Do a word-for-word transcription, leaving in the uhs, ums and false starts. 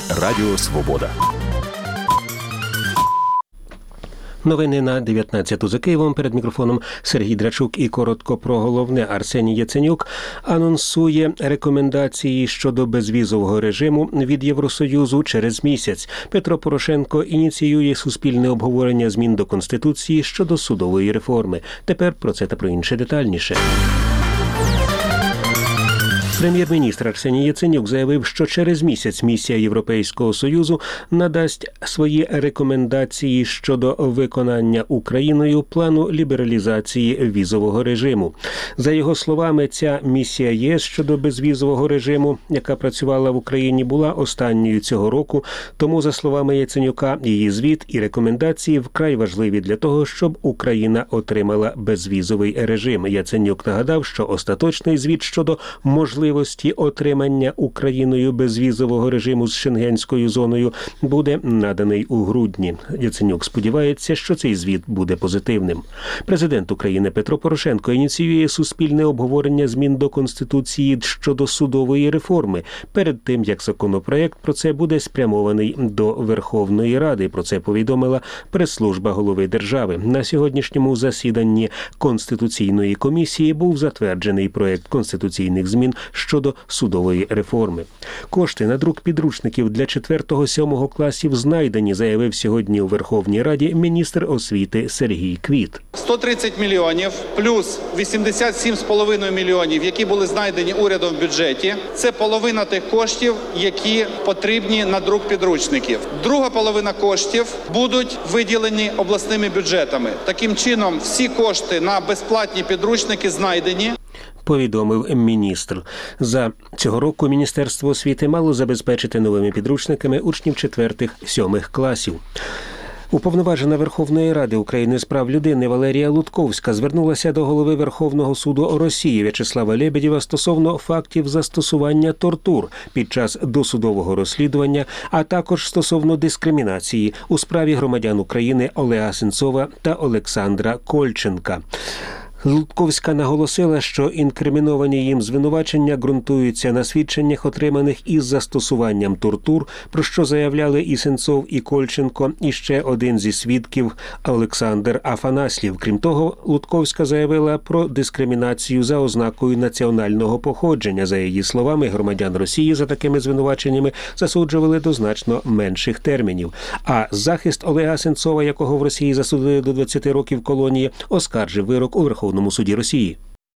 Радіо Свобода. Новини на дев'ятнадцяту за Києвом. Перед мікрофоном Сергій Драчук і коротко про головне. Арсеній Яценюк анонсує рекомендації щодо безвізового режиму від Євросоюзу через місяць. Петро Порошенко ініціює суспільне обговорення змін до Конституції щодо судової реформи. Тепер про це та про інше детальніше. Прем'єр-міністр Арсеній Яценюк заявив, що через місяць місія Європейського Союзу надасть свої рекомендації щодо виконання Україною плану лібералізації візового режиму. За його словами, ця місія ЄС щодо безвізового режиму, яка працювала в Україні, була останньою цього року, тому, за словами Яценюка, її звіт і рекомендації вкрай важливі для того, щоб Україна отримала безвізовий режим. Яценюк нагадав, що остаточний звіт щодо можливості можливості отримання Україною безвізового режиму з шенгенською зоною буде наданий у грудні. Яценюк сподівається, що цей звіт буде позитивним. Президент України Петро Порошенко ініціює суспільне обговорення змін до Конституції щодо судової реформи. Перед тим, як законопроект про це буде спрямований до Верховної Ради. Про це повідомила прес-служба голови держави. На сьогоднішньому засіданні Конституційної комісії був затверджений проект конституційних змін щодо судової реформи. Кошти на друк підручників для четвертого-сьомого класів знайдені, заявив сьогодні у Верховній Раді міністр освіти Сергій Квіт. сто тридцять мільйонів плюс вісімдесят сім з половиною мільйонів, які були знайдені урядом в бюджеті. Це половина тих коштів, які потрібні на друк підручників. Друга половина коштів будуть виділені обласними бюджетами. Таким чином, всі кошти на безплатні підручники знайдені, повідомив міністр. За цього року Міністерство освіти мало забезпечити новими підручниками учнів четвертих-сьомих класів. Уповноважена Верховної Ради України з прав людини Валерія Лутковська звернулася до голови Верховного суду Росії В'ячеслава Лебедєва стосовно фактів застосування тортур під час досудового розслідування, а також стосовно дискримінації у справі громадян України Олега Сенцова та Олександра Кольченка. Лутковська наголосила, що інкриміновані їм звинувачення ґрунтуються на свідченнях, отриманих із застосуванням тортур, про що заявляли і Сенцов, і Кольченко, і ще один зі свідків Олександр Афанаслів. Крім того, Лутковська заявила про дискримінацію за ознакою національного походження. За її словами, громадян Росії за такими звинуваченнями засуджували до значно менших термінів. А захист Олега Сенцова, якого в Росії засудили до двадцяти років колонії, оскаржив вирок у Верховному суді Росії.